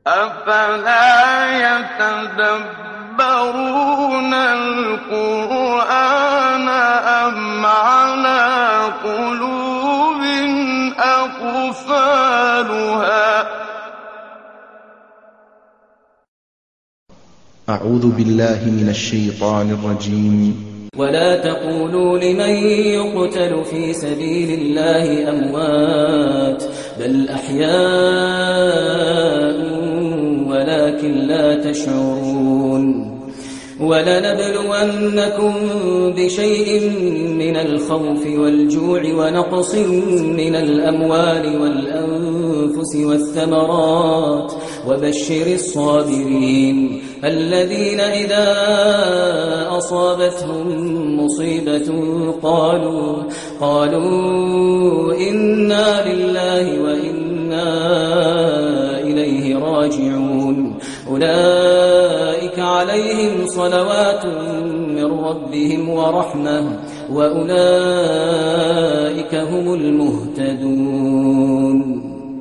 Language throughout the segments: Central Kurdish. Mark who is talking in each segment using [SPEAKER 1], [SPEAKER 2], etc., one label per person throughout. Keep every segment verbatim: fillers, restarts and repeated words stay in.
[SPEAKER 1] أَفَلَا يَتَدَبَّرُونَ الْقُرْآنَ أَمْ عَلَىٰ قُلُوبٍ أَقْفَالُهَا
[SPEAKER 2] أعوذ بالله من الشيطان الرجيم.
[SPEAKER 3] ولا تقولوا لمن يقتل في سبيل الله أموات بل أحياء ولكن لا تشعرون ولنبلونكم بشيء من الخوف والجوع ونقص من الأموال والأنفس والثمرات وبشر الصابرين الذين إذا أصابتهم مصيبة قالوا قالوا إنا لله وإنا إليه راجعون أولئك عليهم صلوات من ربهم ورحمة وأولئك هم المهتدون.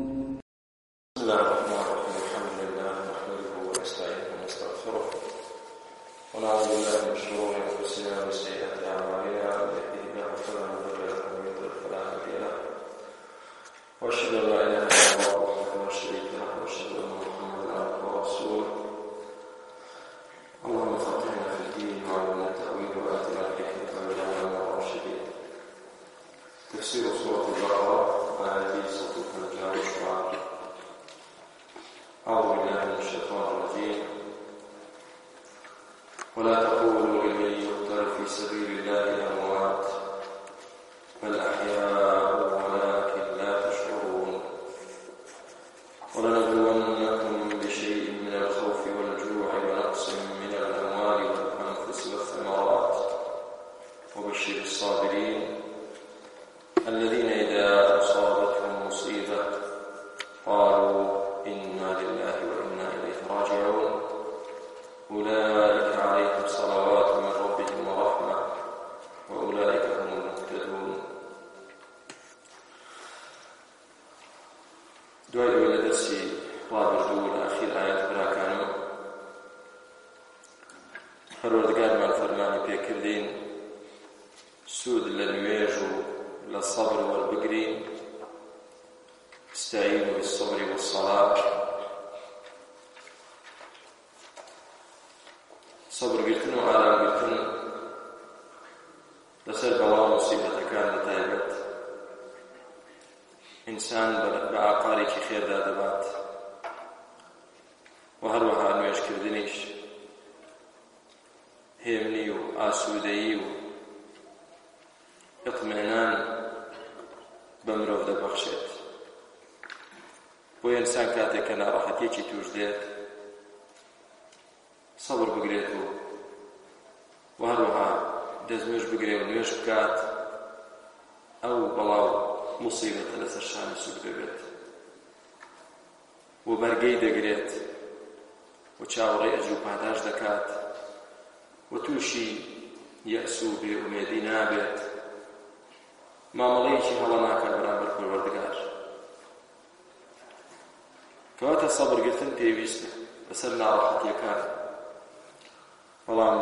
[SPEAKER 4] ونعوذ بالله من شرور انفسنا وسيئات اعمالنا من يهده الله فلا مضل له ومن يضلل فلا هادي له واشهد ان لا اله الا الله وحده لا شريك له واشهد ان محمدا عبده ورسوله اللهم فقهنا في الدين وعلمنا التاويل واتنا الحكمه وجعلنا من الراشدين. تفسير سوره البقره ايات صوت النجاه والشعراء. اعوذ بالله من الشيطان الرجيم. ولا تقولوا لمن يقتل في سبيل الله أموات بل أحياء ولكن لا تشعرون ولنبلونكم بشيء من الخوف والجوع ونقص من الأموال والأنفس والثمرات وبشر الصابرين الذين إذا أصابتهم مصيبة قالوا إنا لله وإنا إليه راجعون أولئك عليهم صلوات من ربهم ورحمة وأولئك هم المهتدون. دعاء إلى درسي رابع دول أخير آيات براكانو پروردگار من فرمانی پێکردین سود لە نوێژ و لە سەبر وەربگرین استعینوا بالصبر والصلاة. صبر گرتن و ئارام گرتن لەسەر بەڵاو موسیبەتەکان لەتایبەت ئینسان بە ئاقارێکی خێردا دەبات و هەروەها نوێژکردنیش هێمنی و ئاسوودەیی و ئیطمینان بە مرۆڤ دەبەخشێت. بۆیە ئینسان کاتێک کە ناڕەحەتیەکی توش دێت صبر بگرێت و و هەروەها دەستنوێژ بگرێت و نوێژ بکات ئەو بەڵاو موسیبەتە لەسەر شانی سوود ببێت و بەرگەی دەگرێت و چاوەڕێی ئەجر و پاداش دەکات و تووشی یەئس و بێئومێدی نابێت مامەڵەیەکی هەڵە ناکات بەرامبەر پەروەردگار. کەواتە سەبرگرتن پێویستە لەسەر ناڕەحەتیەکان، بەڵام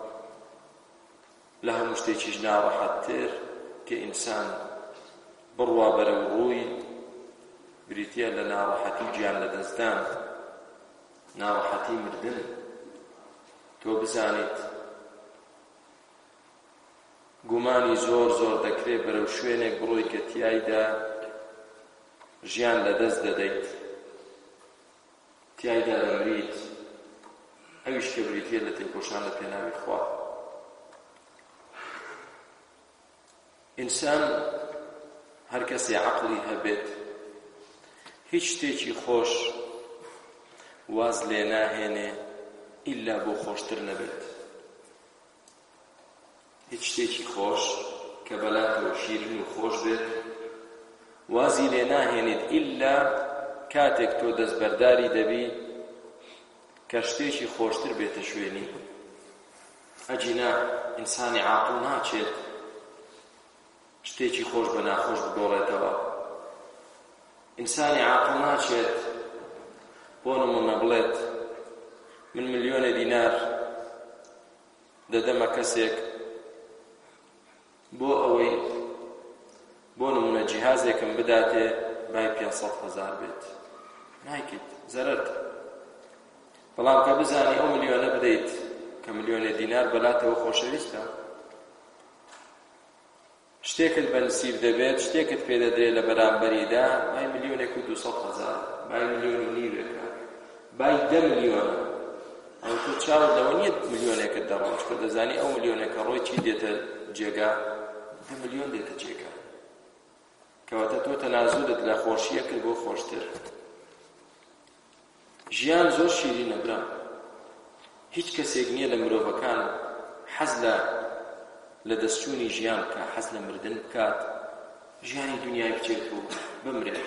[SPEAKER 4] لە هەموو شتێکیش ناڕەحەتتر کە ئینسان بڕوا بەرەو ڕووی بریتیە لە ناڕەحەتی گیان لەدەستدان، ناڕەحەتی مردن. تۆ بزانیت گومانی زۆر زۆر دەکرێت بەرەو شوێنێک بڕۆی کە تیایدا ژیان لەدەست دەدەیت، تیایدا دەمریت، ئەویش کە بریتیە لە تێکۆشان لە پێناوی خوا. ئینسان هەر کەسێ عەقڵی هەبێت هیچ شتێکی خۆش واز لێ ناهێنێ ئیلا بۆ خۆشتر نەبێت. هیچ شتێکی خۆش کە بەلاتەوە شیرین و خۆش بێت وازی لێ ناهێنێت ئیلا کاتێک تۆ دەستبەرداری دەبی کە شتێکی خۆشتر بێتە شوێنی. ئەجینا ئینسانی عاقڵ ناچێت شتێکی خۆش بە ناخۆش بگۆڕێتەوە. ئینسانی عاقڵ ناچێت بۆ نمونە بڵێت من ملیۆنە دینار دەدەمە کەسێک بۆ ئەوەی بۆ نمونە جیهازێکم بداتێ بای پێنج هەزار بێت، نایکێت، زەرەرت. بەڵام کە بزانی ئەو ملیۆنە بدەیت کە ملیۆنە دینار بەلاتەوە خۆشەویستە، شتێکت بەنسیب دەبێت، شتێکت پێ دەدرێت لە بەرامبەریدا بای ملیۆنێک و دووسەد هەزار، بای ملیۆن و نیوێکە، بای دە ملیۆنە. ئەو تۆ چاوت لەوە نییە ملیۆنێکت دەڕۆ، چکە دەزانی ئەو ملیۆنێکە ڕۆی چی دێتە جێگا؟ دە ملیۆن دێتە جێگا. کەواتە تۆ تەنازولت لە خۆشیە کرد بۆ خۆشتر. ژیان زۆر شیرینە برا، هیچ کەسێک نییە لە مرۆڤەکان حەز لە لە دەستچوونی ژیان بکە، حەز لە مردن بکات، ژیانی دنیای بچێت و بمرێت.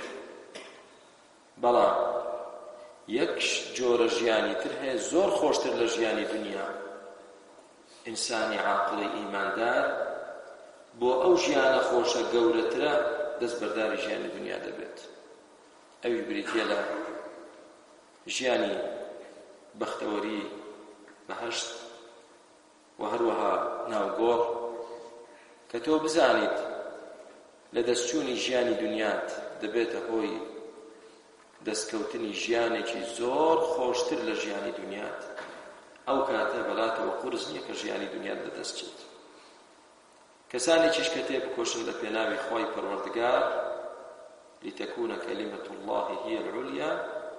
[SPEAKER 4] بەڵام یەک جۆرە ژیانی تر هەیە زۆر خۆشتر لە ژیانی دنیا. ئینسانی عاقڵی ئیماندار بۆ ئەو ژیانە خۆشە گەورەترە دەست بەرداری ژیانی دنیا دەبێت. ئەوی بریتیە لە ژیانی بەختەوەری بەهەشت و هەروەها ناوگۆڕ، کە تۆ بزانیت لە دەستچوونی ژیانی دنیات دەبێتە هۆی دەستکەوتنی ژیانێکی زۆر خۆشتر لە ژیانی دنیات. ئەو کاتە بەلاتەوە قورس نییە کە ژیانی دنیات لەدەستچێت. کەسانێکیش کە تێبکۆشن لە پێناوی خۆی پەروەردگار لتەکونە کەلیمەت الله هی العولیا،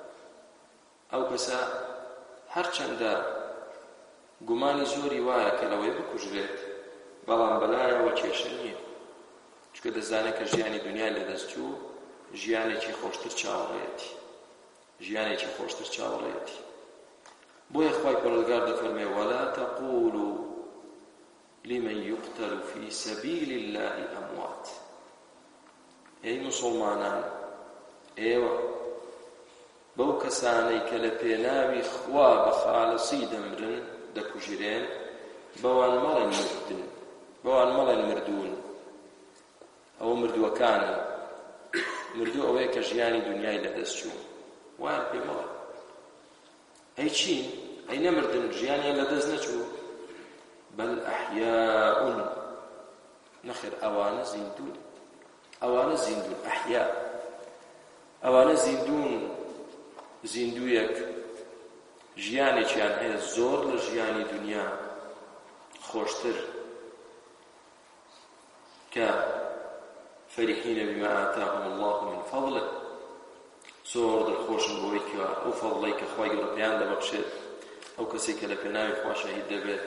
[SPEAKER 4] ئەو کەسە هەرچەندە گومانی زۆری وایە کە لەوەی بکوژرێت، بەڵام بەلایەوە کێشە نییە، چکە دەزانێت کە ژیانی دنیا لەدەستچوو ژیانێکی خۆشتر چاوەڕێتی، ژیانێکی خۆشتر چاوەڕێتی. بۆیە خوای پەروەردگار دەفەرمێ وەلا تەقولوا لمن يقتل في سبيل الله أموات. ئەی مسلمانان، ئێوە بەو کەسانەی کە لە پێناوی خوا بە خاڵسی دەمرن دەکوژرێن، بەوان مەڵێن مردن، بەوان مەڵێن مردوون. ئەوە مردووەکانن. مردوو ئەوەیە کە ژیانی دنیای لەدەستچوو، وایە پێ مەڵێ. ئەی چین؟ ئەی نەمردن، ژیانیان لەدەست نەچوو. بەل ئەحیاءون، نەخێر، ئەوانە زیندون، ئەوانە زیندون، ئەحیا، ئەوانە زیندون. زیندوویەک ژیانێکیان هەیە زۆر لە ژیانی دنیا خۆشتر، کە فەریحینە بما ئاتاهم الله من فەضله، زۆر دڵخۆشن بۆی کە ئەو فەضڵەی کە خوای گەورە پێیان دەبەخشێت ئەو کەسێک کە لە پێناوی خوا شەهید دەبێت.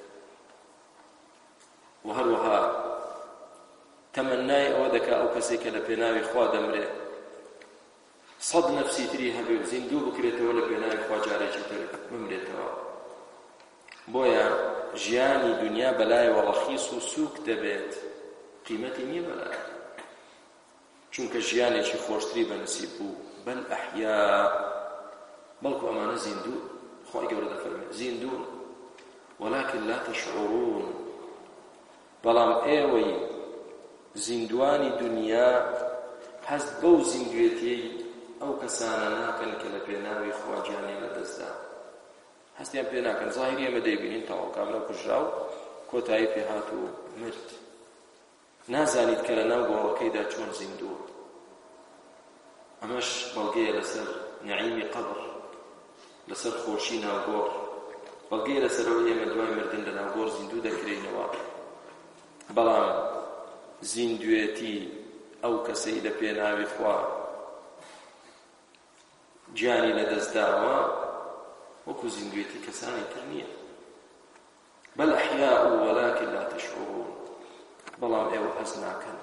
[SPEAKER 4] و هەروەها تەمەنای ئەوە دەکا ئەو کەسێک کە لە پێناوی خوا دەمرێت سەد نەفسی تری هەبێ و زیندوو بکرێتەوە لە پێناوی خوا جارێکی تر بمرێتەوە. بۆیە ژیانی دنیا بەلایەوە ڕەخیص و سووک دەبێت، قیمەتی نییە بەلایە، چونکە ژیانێکی خۆشتری بەنسیب بوو. بەل ئەحیا، بەڵکو ئەمانە زیندوو، خوای گەورە دەفەرمێت زیندون وەلاکن لا تەشعوڕون. بەڵام ئێوەی زیندوانی دنیا هەست بەو زیندوێتیەی ئەو کەسانە ناکەن کە لە پێناوی خوا گیانیان لەدەستدا، هەستیان پێ ناکەن. زاهیری ئێمە دەیبینین تەواو کاملە کوژرا و کۆتایی پێ هات و مرد. نازانیت کە لە ناو گۆڕەکەیدا چۆن زیندووە. ئەمەش بەڵگەیە لەسەر نەعیمی قەبر، لەسەر خۆشی ناوگۆڕ، بەڵگەیە لەسەرەوەی ئێمە دوای مردن لە ناوگۆڕ زیندوو دەکرێنەوە. بەڵام زیندوێتی ئەو کەسەی لە پێناوی خوا گیانی لەدەستداوە وەکو زیندوێتی کەسانی تر نییە. بەل ئەحیاء وەلاکن لا تەشعوڕون. بەڵام ئێوە هەز ناکەن.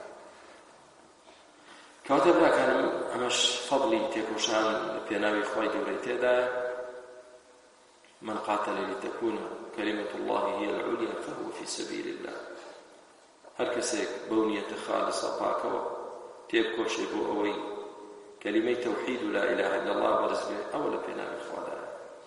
[SPEAKER 4] کەواتە براکانم، ئەمەش فەضڵی تێکۆشان لە پێناوی خوای گەورەی تێدایە. من قاتل لتكون كلمة الله هي العليا فهو في سبيل الله. هەر کەسێک بەو نیەتە خالصە پاکەوە تێبکۆشێ بۆ ئەوەی کەلیمەی تەوحید و لا إله إلا الله بەرز بێ، ئەوە لە پێناوی خوادایە.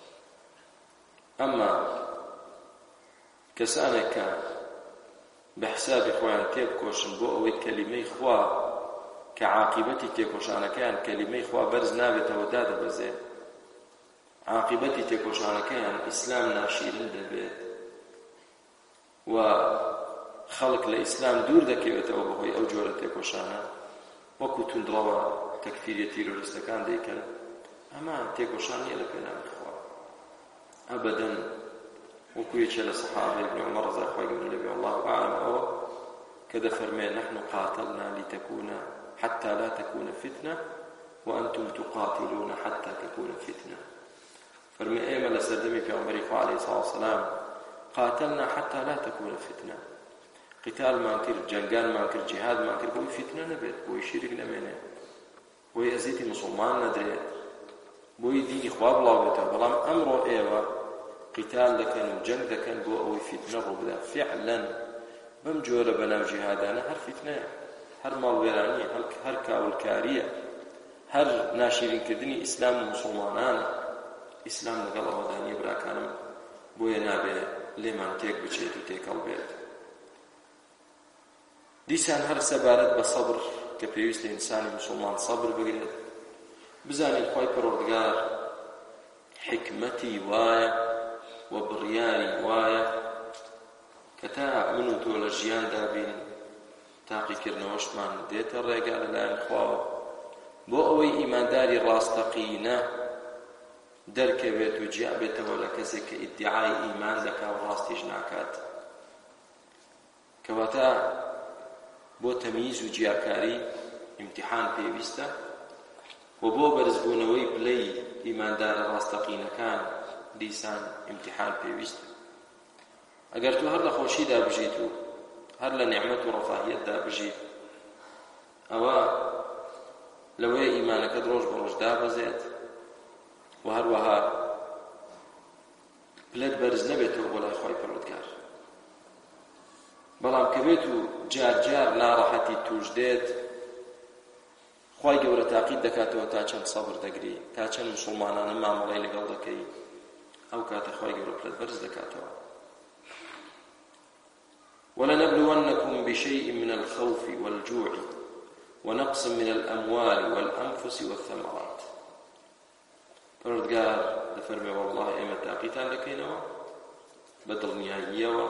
[SPEAKER 4] ئەمما کەسانێک کە بە حسابی خۆیان تێبکۆشن بۆ ئەوەی کەلیمەی خوا کە عاقبەتی تێکۆشانەکەیان کەلیمەی خوا بەرز نابێتەوە دادەبەزێ، عاقبەتی تێکۆشانەکەیان ئیسلام ناشیرن دەبێت و خەڵک لە ئیسلام دوور دەکەوێتەوە بەهۆی ئەو جۆرە تێکۆشانە، وەکو توندڕەوە تەکفیریە تیرۆریستەکان دەیکەن، ئەمە تێکۆشان نیە لە پێناوی خوا ئەبەدەن. وەکو یەکێ لە سەحابەی ابن عومەر ڕەضی خوای گەورە لێبێ والله ئەعلم ئەوە کە دەفەرمێ نحن قاتلنا لتكون حتى لا تكون فتنة وأنتم تقاتلون حتى تكون فتنة. فرمي ئێمە لە سەردەمی پێغەمبەری خوا عەلەیهی سەڵاتو وەسەلام قاتلنا حتى لا تكون فتنة، قتالمان کرد، جەنگانمان کرد، جیهادمان کرد بۆی فتنە نەبێت، بۆی شیرک نەمێنێت، بۆی ئەزیەتی موسڵمان نەدرێت، بۆی دینی خوا بڵاو بێتەوە. بەڵام ئەمڕۆ ئێوە قتال دەکەن و جەنگ دەکەن بۆ ئەوەی فتنە ڕوو بدات. فعلا بەم جۆرە بەناو جیهادانە هەر فتنەیە، هەر ماڵوێرانیە، هەر کاولکاریە، هەر ناشیرینکردنی ئیسلام و موسڵمانانە. ئیسلام لەگەڵ ئەوەدانیە براکانم، بۆیە نابێت لێمان تێک بچێت و تێکەڵ بێت. دیسان هەر سەبارەت بە سەبر کە پێویستە ئینسانی موسڵمان سەبر بگرێت، بزانین خوای پەروەردگار حکمەتی وایە و بڕیاری وایە کە تا من و تۆ لە ژیاندا بین تاقیکردنەوەشمان دێتە ڕێگا لەلایەن خواوە بۆ ئەوەی ئیمانداری ڕاستەقینە دەرکەوێت و جیا بێتەوە لە کەسێک کە ئیدعای ئیمان دەکا و ڕاستیش ناکات. کەواتە بۆ تەمییز و جیاکاری ئیمتیحان پێویستە و بۆ بەرزبوونەوەی پلەی ئیماندارە ڕاستەقینەکان دیسان ئیمتیحان پێویستە. ئەگەر تو هەر لە خۆشیدا بژیت و هەر لە نعمەت و ڕەفاهیەتدا بژیت، ئەوە لەوەیە ئیمانەکەت ڕۆژ بە ڕۆژ دابەزێت و هەروەها پلەت بەرز نەبێتەوە بۆ لای خوای پەروەردگار. بەڵام کە بێت و جار جار ناڕەحەتی توش دێت، خوای گەورە تاقید دەکاتەوە تا چەند سەبر دەگری، تا چەند موسڵمانانە مامەڵەی لەگەڵ دەکەی، ئەو کاتە خوای گەورە پلەت بەرز دەکاتەوە. ولنبلونكم بشيء من الخوف والجوع ونقص من الأموال والأنفس والثمرات. پەروەردگار دەفەرمێ والله ئێمە تاقیتان دەکەینەوە بە دڵنیاییەوە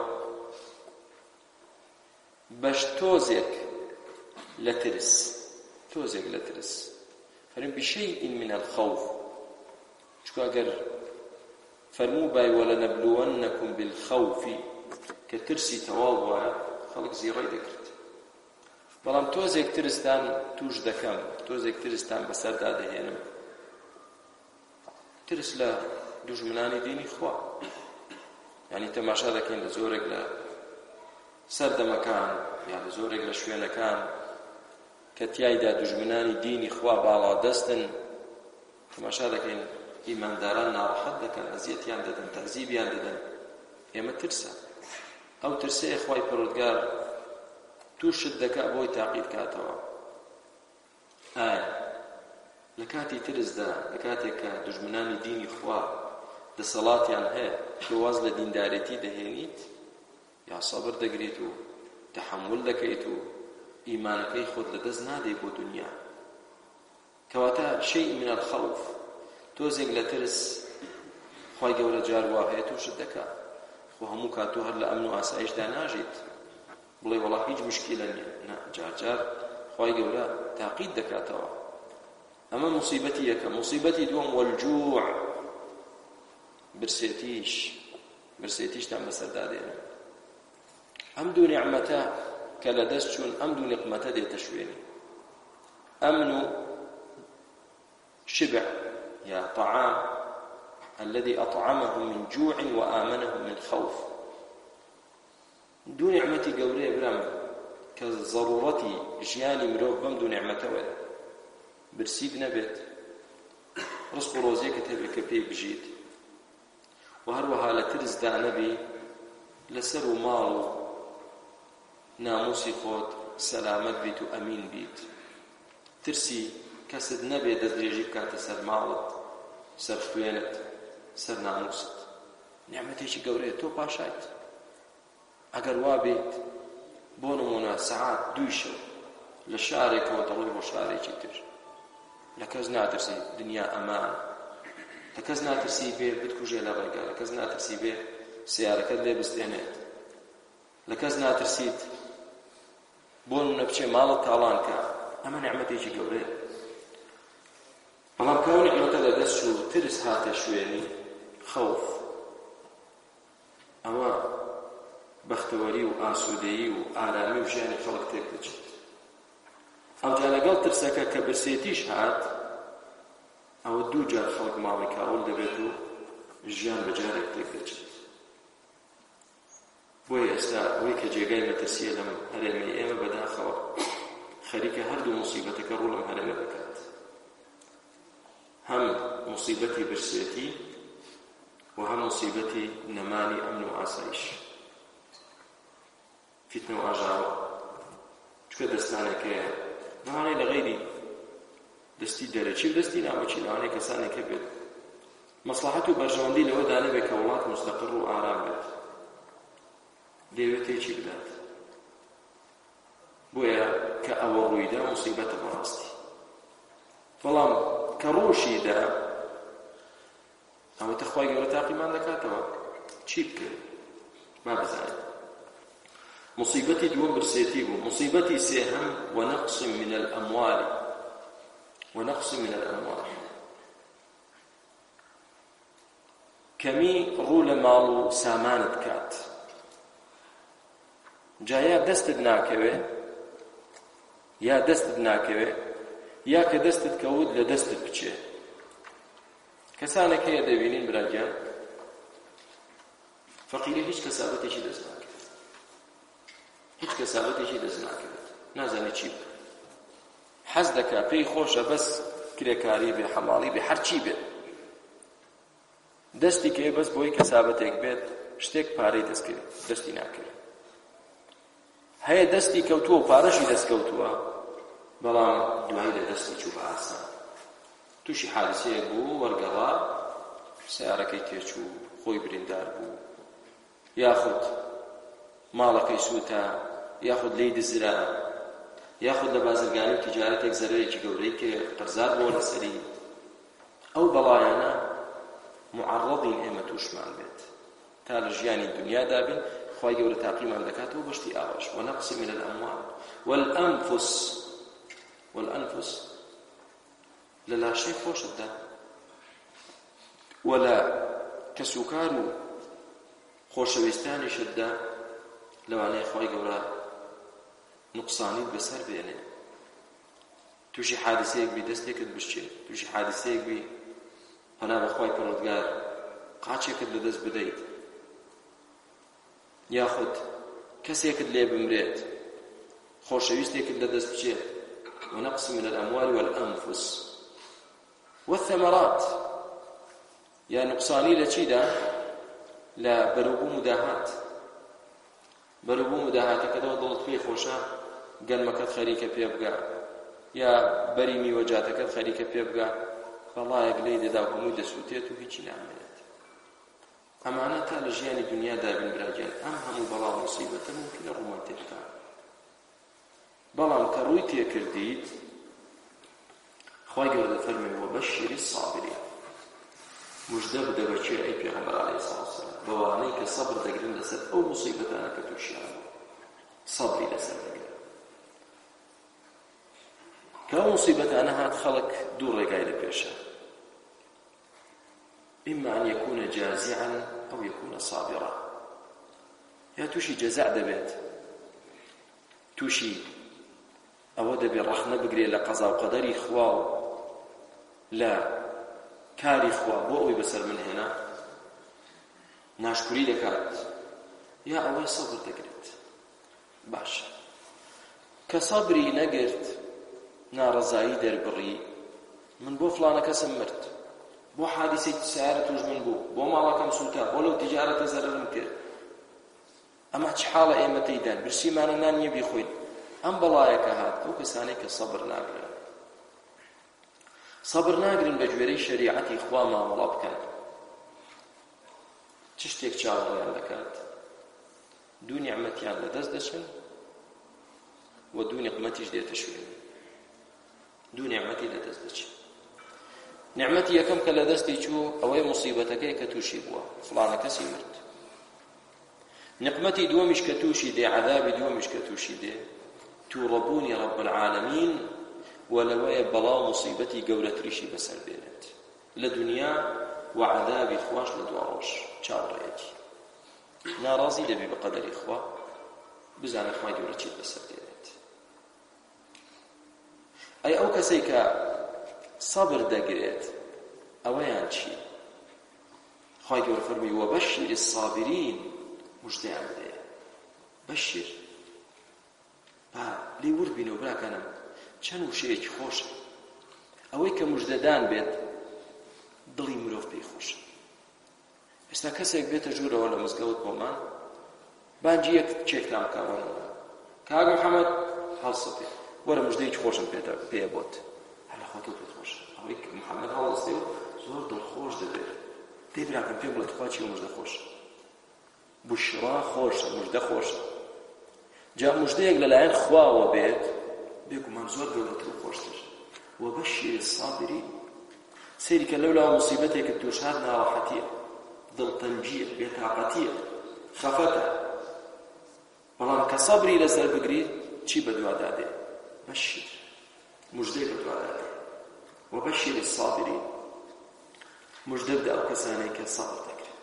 [SPEAKER 4] بەش تۆزێک لە ترس، تۆزێک لە ترس. فەرمی بشيء من الخوف، چونکە ئەگەر فەرموو بای ولنبلونكم بالخوف کە ترسی تەواو وایە خەڵک زیڕەی دەکرد. بەڵام تۆزێک ترستان توش دەکەم، تۆزێک ترستان بەسەردا دەهێنم. ترس لە دوژمنانی دینی خوا، یعنی تەماشا دەکەین لە زۆرێک لە سەردەمەکان یا لە زۆرێک لە شوێنەکان کە تیایدا دوژمنانی دینی خوا باڵا دەستن، تەماشا دەکەین ئیمانداران ناڕەحەت دەکەن، ئەزیەتیان دەدەن، تەعزیبیان دەدەن. ئێمە ترسە، ئەو ترسەیە خوای پەروەردگار تووشت دەکا بۆی تاقید کاتەوە. ئایا لە کاتی ترسدا، لە کاتێک کە دوژمنانی دینی خوا دەسەڵاتیان هەیە تۆ واز لە دیندارێتی دەهێنیت، یا سەبر دەگریت و تەحەمل دەکەیت و ئیمانەکەی خۆت لەدەست نادەی بۆ دنیا. کەواتە شەیء من الخەوف، تۆزێک لە ترس خوای گەورە جار وا هەیە تووشت دەکا. خۆ هەموو کاتۆ هەر لە ئەمن و ئاسایشدا ناژیت بڵێ وەڵا هیچ مشکیلە نییە، نا، جار جار خوای گەورە تاقید دەکاتەوە. ئەمە موسیبەتی یەکەم. موسیبەتی دووەم وەلجوع، برسێتیش، برسێتیشتان بەسەردا دێنن. ئەم دوو نیعمەتە کە لە دەست چوون، ئەم دوو نیقمەتە دێتە شوێنی. ئەمن و شبع یا طعام الذي أطعمه من جوع وآمنه من خوف. دو نعمتي قوري برام كضرورتي جياني مروف بم دو نعمته ولا برسيب نبت رزق روزي كتبه كبي بجيد وهروها لترز دا نبي لسر مال ناموسي خود سلامت بيت وأمين بيت ترسي كسد نبي دزريجيب كانت سر مالت سر خوينت سر ناموست. نعمتێکی گەورەیە تۆ پاشایت. ئەگەر وا بێت بۆ نمونە سەعات دوی شەو لە شارێکەوە دەڕۆی بۆ شارێکی تر، لە کەس ناترسی، دنیا ئەمان، لە کەس ناترسی بێ بتکوژێ لە ڕێگا، لە کەس ناترسی بێ سیارەکەت لێ بستێنێت، لە کەس ناترسیت بۆ نمونە بچێ ماڵت تاڵان کە. ئەمە نعمەتێکی گەورەیە. بەڵام کەو نعمەتە لە دەست و ترس هاتە شوێنی خەوف، ئەوە بەختەوەری و ئاسوودەیی و ئارامی و ژیانی خەڵک تێک دەچێت. ئەوجا لەگەڵ ترسەکە کە برسێتیش هات، ئەوە دوو جار خەڵک ماڵی کاول دەبێت و ژیان بەجارێک تێک دەچێت. بۆیە ئێستا ئەوەی کە جێگای مەترسیە لەم هەرێمەی ئێمە بەداخەوە خەریکە هەردوو موسیبەتەکە ڕوو لەم هەرێمە دەکات، هەم موسیبەتی برسێتی و هەم موسیبەتی نەمانی ئەمن و ئاسایش، فتنە و ئاژاوە. چکە دەستانێکەیە لەوانەیە لە غەیری دەستی دەرەچی و دەستی ناوەچی لەوانەیە کەسانێکە بێت مەسلحەت و بەرژەوەندی لەوەدا نەبێت کە وڵات مستەقر و ئارام بێت، دەیەوێت تێکی بدات. بۆیە کە ئەوە ڕوویدا موسیبەتە بەڕاستی. بەڵام کە ڕۆژیدا ئەوەتە خوای گەورە تاقیمان دەکاتەوە چی بکەین با بزانین. مصیبەتی دووەم برسێتی بوو. مصیبەتی سێهەم ونقص من الأموال ونقص من الأموال، کەمی ڕوو لە ماڵ و سامانت کات. جا یا دەستت ناکەوێ یا دەستت ناکەوێ یا کە دەستت کەوت لە دەستت بچێ. کەسانێک هەیە دەبینین براگیان فەقیرە هیچ کەسابەتێکی دەست ناکەوێت، هیچ کەسابەتێکی دەست ناکەوێت، نازانێت چی بکات، حەز دەکا پێی خۆشە بەس کرێکاری بێ، حەماڵی بێ، هەرچی بێت، دەستی کەوێ بەس بۆی کەسابەتێک بێت شتێک پارەی دەستکەوێت، دەستی ناکەوێت. هەیە دەستی کەوتووە و پارەشی دەستکەوتووە، بەڵام دوایی لە دەستی چوو بە ئاسان، تووشی حادسەیەک بوو، وەرگەڕا سیارەکەی تێچوو، خۆی بریندار بوو، یاخود ماڵەکەی سووتە، یاخود لێی دزرا، یاخود لە بازرگانی و تیجارەتێک زەرەرێکی گەورەی کە قەرزار بۆ لەسەری. ئەو بەڵایانە معەڕەضین ئێمە تووشمان بێت تا لە ژیانی دنیادا بین. خوای گەورە تاقیمان دەکاتەوە بەشتی ئاواش. ونقص من الأموال والأنفس والأنفس لە لاشەی خۆشتدا و لە کەسوکار و خۆشەویستانیشتدا لەوانەیە خوای گەورە نقصانیت بەسەر بێنێ. تووشی حادسەیەک بی دەستێکت بشچێت، تووشی حادسەیەک بی پەنا بە خوای پەروەردگار قاچێکت لە دەست بدەیت، یاخود کەسێکت لێ بمرێت، خۆشەویستێکت لە دەست بچێت. ونقص من الأموال والأنفس والثمرات، یا نقصانی لە چیدا؟ لە بەروبوو مداهات. بەروبوو مداهاتەکەتەوە دڵت پێی خۆشە گەنمەکەت خەریکە پێ بگا، یا بەری میوەجاتەکەت خەریکە پێ بگا، بەڵایەک لێی دەدا و هەمووی دەسووتێت و هیچی نامێنێت. ئەمانە تا لە ژیانی دنیادا بین براگیان، ئەم هەموو بەڵام موسیبەتە ممکنە ڕوومان تێ بکات. بەڵام کە ڕووی تێکردیت، خوای گەورە دەفەرمێ وەبەشر الصابرین، موژدە بدە بەچێ ئەی پێغەمبەر عەلەیهی سەڵاتو وەسەلام بەوانەی کە سەبر دەگرن لەسەر ئەو موسیبەتانە کە تووشیان بوو، سەبری لەسەر دەگرن. کە ئەو موسیبەتانە هات خەڵک دوو ڕێگای لە پێشە، إما أن يكون جازعا أو يكون صابرا. يا توشي جزاء دبيت، توشي أو دبي رحمة بقري لقضاء وقدري خواو لا كاري خوا بوئي بسر من هنا ناشكري لكات، يا أوي صبر تقريت باش كصبري نقرت نار زايد دربري من بو فلانة كسمرت، بۆ حادیسەی سیارە توش من بوو، بۆ ماڵەکەم سووتا، بۆ لەو تیجارەتە زەرەرم کرد. ئەمە چ حاڵە ئێمە تێیدان؟ برسیمانە نان نییە بیخۆین. ئەم بەڵایەکە هات ئەو کەسانەی کە سەبر ناگرن، سەبر ناگرن بە گوێرەی شەریعەتی خوا مامەڵە بکەن. چ شتێک چاوەڕێیان دەکات؟ دوو نیعمەتیان لەدەست دەچن و دوو نیقمەتیش دێتە شوێن، دوو نیعمەتی لەدەست دەچن. نعمەتی یەکەم کە لە دەستی چوو ئەوەی مصیبەتەکەی کە تووشی بووە، فڵانە کەسی مرد. نقمەتی دووەمیش کە تووشی دێ، عەذابی دووەمیش کە تووشی دێ، تووڕەبوونی رەب العالەمین و لەوەیە بەڵاو مصیبەتی گەورەتریشی بەسەر بێنێت لە دنیا و عەذابی خوش لە دوا ڕۆژ چاوەڕێیەتی. ناڕازی دەبی بە قەدەری خوا، بزانە خوای گەورە چیت بەسەر دێنێت. ئەی ئەو کەسەی کە سەبر دەگرێت ئەوەیان چی؟ خوای گەورە فەرمی وەبەشر الصابرین، مژدەیان بدێ. بەشیر با لێ ورد بینەوە براکانم، چەند وشەیەکی خۆشە ئەوەی کە مژدەدان بێت دڵی مرۆڤ پێی خۆشە. ئێستا کەسێک بێتە ژوورەوە لە مزگەوت بۆمان بانجی یەک چێکتان بکەوەنەوە، کاک محەممەد هەڵسەپێ وەرە مژدەیەکی خۆشم پێ بۆت، هەلا خۆتۆ پێت خۆشە. ئەوەی محەممەد هەڵسێ و زۆر دڵخۆش دەبێت، دەی براکەم پێ بڵێت خوا چی و مژدە خۆشە. بشرا خۆشە، مژدە خۆشە. جا مژدەیەک لەلایەن خواوە بێت بێگومان زۆر گەورەتر و خۆشتر. وەبەشر الصابرین، سەیری کە لەولا مصیبەتێکت توش هات ناڕەحەتیە، دڵتەنجیە، بێتاقەتیە، خەفەتە، بەڵام کە سەبری لەسەر بگریت چی بەدووادا دێ؟ بەشیر، مژدەی بەدووادا دێ. وەبەشر الصابرین، مژدە بدە ئەو کەسانەی کە سەبر دەکرێت.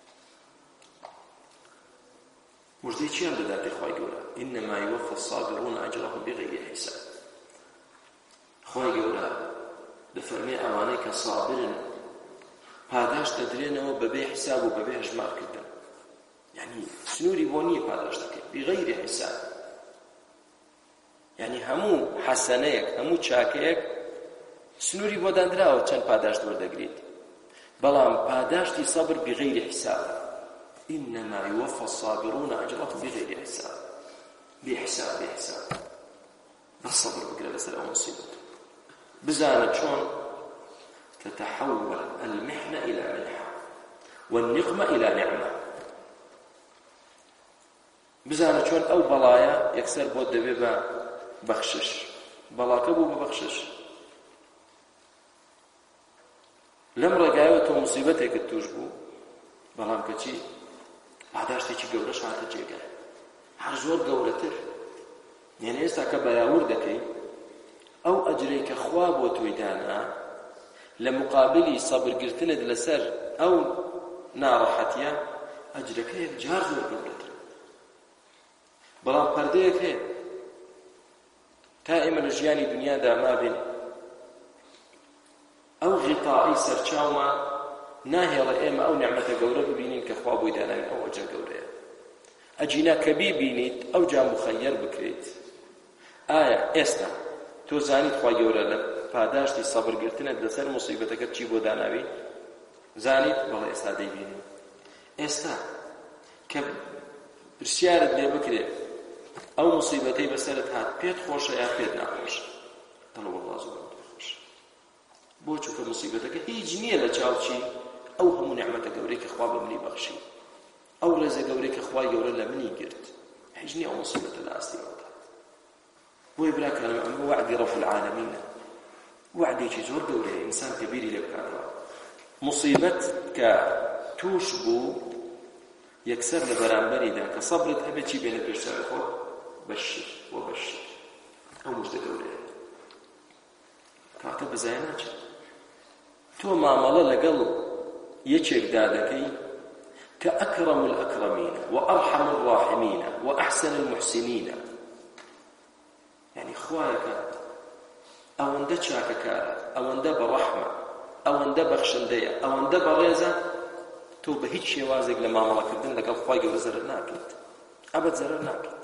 [SPEAKER 4] مژدەی چیان دەداتێ خوای گەورە؟ ئینەما یوەفە الصابرون ئەجرەهم بغەیری حیساب. خوای گەورە دەفەرمێ ئەوانەی کە سابرن پاداش دەدرێنەوە بەبێ حیساب و بەبێ هەژمارکردن، یعنی سنووری بۆ نییە پاداش دەکەیت بغەیری حیساب. یعنی هەموو حەسەنەیەک، هەموو چاکەیەک سنووری بۆ دانراوە چەند پاداش وەردەگریت، بەڵام پاداشتی سەبر بغەیری حیساب. إنما يوفى الصابرون أجرهم بغير حساب، بحساب بحساب. بالصبر بقرأ لسر أو مصيبة بزانة شون تتحول المحنة إلى منحة والنقمة إلى نعمة. بزانة شون أو بلايا يكسر بود بيبا بخشش، بلا كبو ببخشش. لم رقايوة مصيبتك التوجبو بەڵام کەچی پاداشتێکی گەورەش هاتە جێگای، هەر زۆر گەورەتر. یعنی ئێستا کە بەراورد دەکەی ئەو ئەجرەی کە خوا بۆ تۆی دانا لە مقابلی سەبرگرتنت لەسەر ئەو ناڕەحەتیە، ئەجرەکە یەک جار زۆر گەورەتر. بەڵام پەردەیەک هەیە تا ئێمە لە ژیانی دنیادا مابین ئەو غیتائی سەرچاومان ناهێڵە ئێمە ئەو نعمەتە گەورە ببینین کە خوا بۆی داناوین ئەو ئەجر گەورەیە. ئەجینا کە بیبینیت ئەو جا مخەیەر بکرێت. ئایا ئێستا تۆ زانیت خوا گەورە لە پاداشتی سەبرگرتنت لەسەر مصیبەتەکەت چی بۆ داناوی؟ زانیت؟ بەڵێ ئێستا دەیبینی. ئێستا کە پرسیارت لێ بکرێت ئەو مصیبەتەی بەسەرت هات پێت خۆشە یا پێت ناخۆشە؟ دەڵێ وەڵڵا زۆر خۆشە. بۆ چونکە مصیبەتەکە هیچ نییە لە چاوچی ئەو هەموو نعمەتە گەورەی کە خوا بە منی بەخشی، ئەو ڕێزە گەورەی کە خوای گەورە لە منی گرت، هیچ نییە ئەو مصیبەتە لە ئاستیەوەدا. بۆیە براکانم ئەمە وعدی رەب العالەمینە، وعدێکی زۆر گەورەیە ئینسان کە بیری لێ بکاتەوە. مصیبەت کە توش بوو یەکسەر لە بەرامبەریدا کە سەبرت هەبێت چی بێنە پێش سەر خۆت؟ بەشیر وەبەشیر. ئەو مژدە گەورەیە کاتە بەزایە ناچێت. تۆ مامەڵە لەگەڵ یەکێکدا دەکەی کە ئەکرەم الئەکرەمینە و ئەرحەم الراحمینە و ئەحسن المحسنینە، یعنی خوایەکە ئەوەندە چاکەکارە، ئەوەندە بەڕەحمە، ئەوەندە بەخشندەیە، ئەوەندە بەڕێزە، تۆ بە هیچ شێوازێک لە مامەڵەکردن لەگەڵ خوای گەورە زەرەر ناکەیت، ئەبەد زەرەر ناکەیت.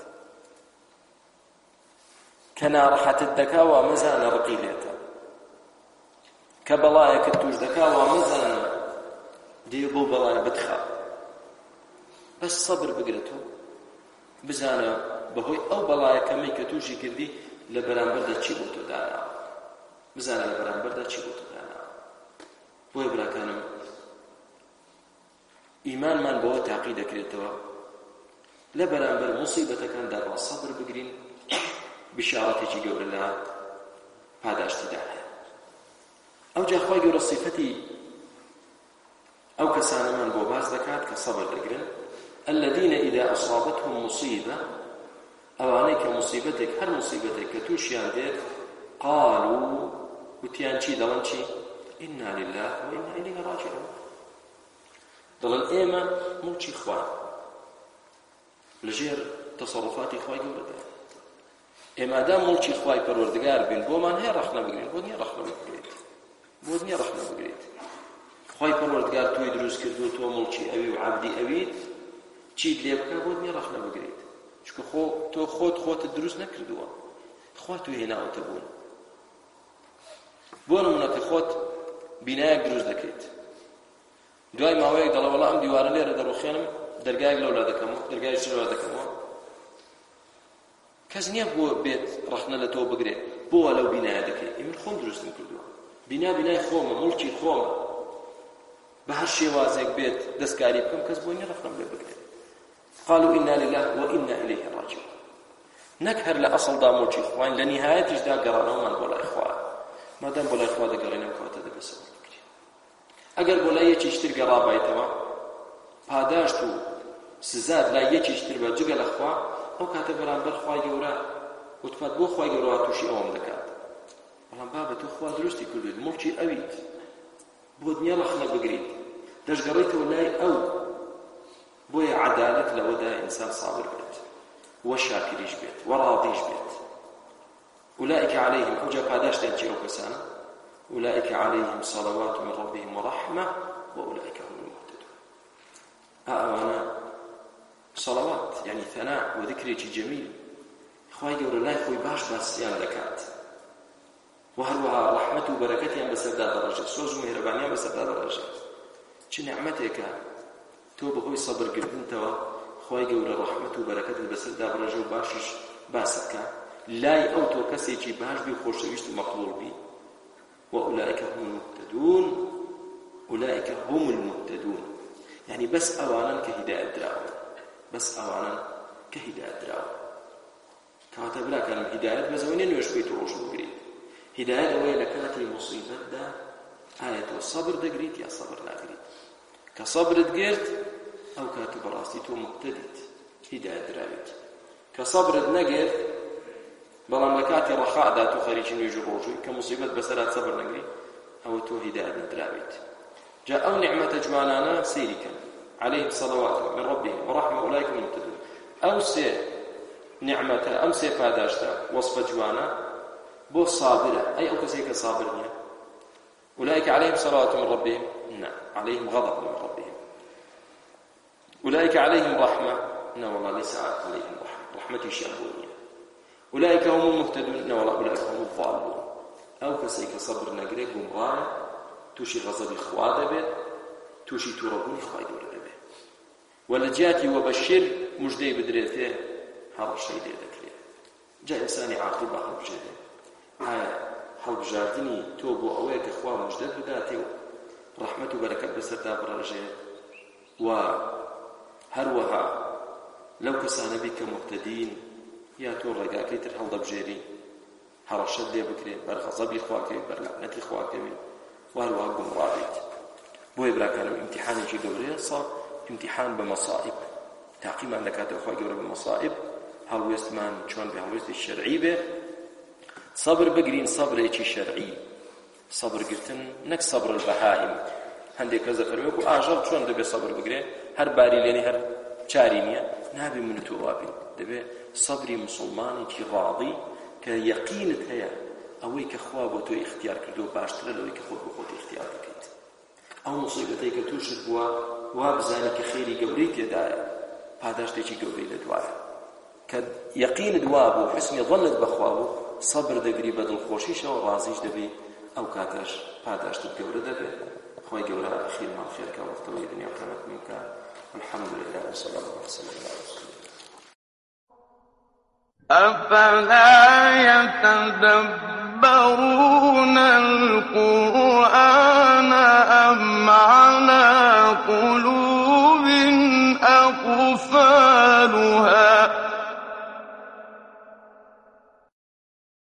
[SPEAKER 4] کە ناڕەحەتت دەکاوە مەزانە ڕقی لێتە، کە بەڵایەکت توش دەکاوە مەزانە دێ بۆ بەڵایە بتخا. بەس سەبر بگرێت و بزانە بەهۆی ئەو بەڵایە کەمەی کە تووشی کردی لە بەرامبەردا چی بۆ تۆ داناوە، بزانە لە بەرامبەردا چی بۆ تۆ داناوە. بۆیە براکانم ئیمانمان بەوە تاقی دەکرێتەوە لە بەرامبەر مصیبەتەکاندا ڕا سەبر بگرین، بشارەتێکی گەورە لە پاداشتیدا هەیە. ئەو جا خۆی گەورە صفەتی ئەو کەسانەمان بۆ باز دەکات کە سەبر دەگرن الذين إذا أصابتهم مصيبة ئەوانەی کە مصیبەتێک هەر مصیبەتێک کە تووشیان دێت قالوا وتیان چی دەڵێن چی إنا لله وإنا إليه راجعون دەڵێن ئێمە موڵکی خوان لەژێر تەسەڕوفاتی خوای گەورەدا ئێمەدام موڵکی خوای پەروەردگار بین بۆمان هەیە ڕەخنە بگرین بۆ نییە ڕەخنە بگرێت بۆ نییە ڕەخنە بگرێت خوای پەروەردگار تۆی دروست کردو تۆ موڵکی ئەوی و عەبدی ئەویت چیت لێ بکە بۆ نییە ڕەخنە بگرێت چکە خۆ تۆ خۆت خۆتت دروست نەکردووە خوا توی هێناوەتە بوون بۆ نمونە کە خۆت بینایەک دروست دەکەیت دوای ماوەیەک دەڵێ وەڵا ئەم دیوارە لێرە دەڕوخێنم دەرگایەک لەولا دەکەمەوە دەرگایەکی لەولا دەکەمەوە کەس نییە بۆ بێت ڕەخنە لە تۆ بگرێت بۆ وا لەو بینایە دەکەیت ئێمە خۆم دروستم کردووە بینا بینای خۆمە موڵکی خۆمە بە هەر شێوازێک بێت دەستکاری بکەم کەس بۆ نییە ڕەخنەم لێ بگرێت قالوا إنا لله وإنا إليه راجعون نەک هەر لە ئەسڵدا موڵکی خوان لە نیهایەتیشدا گەڕانەوەمان بۆ لای خوا مادام بۆ لای خوا دەگەڕێنەوە کەواتە دەبێسەوە ئەگەر بۆ لای یەکیش تر گەڕابایتەوە پاداشت و سزاد لای یەکیش تر بە جگە لە خوا ئەو کاتە بەرامبەر خوای گەورە وتپات بۆ خوای گەورە تووشی ئەوەم دەکات بەڵام بابە تۆ خوا دروستی کردویت موڵکی ئەویت بۆ دنیا ڕەخنە بگریت دەشگەڕێیتەوە لای ئەو بۆیە عەدالەت لەوەدا ئینسان سابر بێت وشاكريش بيت وراضيش بيت أولئك عليهم أوجا قاداش تنجي أو كسانا أولئك عليهم صلوات من ربهم ورحمة وأولئك هم المهتدون أأوانا صلوات يعني ثناء وذكري جميل إخوائي قولوا لا يخوي باش بس يان لكات وهروها رحمة وبركة يان بسرداد درجة سوز ومهربان يان بسرداد درجة چه نعمتك تو بخوي صبر قردن توا خوای گەورە ڕەحمەت و بەرەکەت بەسەردا بڕێژە و باشیش باست کە لای ئەو تۆ کەسێکی باش بی و خۆشەویست و مەقبوڵ بی وأولئك هم المهتدون أولئك هم المهتدون يعني بس أوانا كهداية دراو بس أوانا كهداية دراو كواتا بلا كان هداية بزوين نوش بيت روش بقريد هداية ويا لكاتي مصيبة دا آية الصبر دقريد يا صبر لا قريد كصبر دقرت أو كاتب راسي تو مقتدت هداية دراويت كصبر نقر بلا مكاتي رخاء داتو خريج نيجو روجي كمصيبة بسرات صبر نقري أو تو هداية دراويت جاء أو نعمة جمالانا سيركا عليهم صلوات من ربهم ورحمة أولئك المهتدون أو سي نعمة أم سي فاداشتا وصف جوانا بو صابرة أي أو كسيك صابرني أولئك عليهم صلوات من ربهم نعم عليهم غضب من ربهم أولئك عليهم رحمة لا والله ليس عليهم رحمة رحمتي شابونية أولئك هم المهتدون لا والله أولئك هم الضالون أو كسيك صبر نقريك ومغاية توشي غضب إخوة به توشي تربون إخوة دور به ولجاتي وبشر مجدي بدريته هذا الشيء دي ذكريه جاء إنساني عاقل بحلب جاده هاي حلب جاردني توبوا أويك إخوة مجدد بداته رحمة وبركة بسردا برجه و هروها لو كسان بك مهتدين يا تو رجاكي تر هل ضبجيري هرشد لي بكري برغضب اخواك برلعنه اخواك وهروها قمرابيت بو ابرا كان امتحان شي قبريه صار امتحان بمصائب تعقيم عندك هذا اخواك بمصائب هل ويستمان شلون بهالوست الشرعي به صبر بقرين صبر شي شرعي صبر قلتن نك صبر البهائم هەندێک کەس دەفەرمێ و ئاژەڵ چۆن دەبێ سەبر بگرێ هەر باری لێنی هەر چاری نییە نابێ من تۆ وابین دەبێ سەبری مسڵمانێکی ڕاضی کە یەقینت هەیە ئەوەی کە خوا بۆ تۆ ئیختیار کردو باشترە لەوەی کە خۆت بۆ خۆت ئیختیار دەکەیت ئەو مصیبەتەی کە تووشت بووە وا بزانی کە خێری گەورەی تێدایە پاداشتێکی گەورەی لەدوایە کە یەقینت وا بوو حسنی ظنت بەخوا بوو سەبر دەگری بە دڵخۆشیشەوە ڕازیش دەبێ ئەو کاتەش پاداشتت گەورە دەبێت خوي جورا أخير ما خير كوقت الدنيا وكانت منك الحمد لله وصلى الله وسلم على رسول الله.
[SPEAKER 1] أفلا يتدبرون القرآن أم على قلوب أقفالها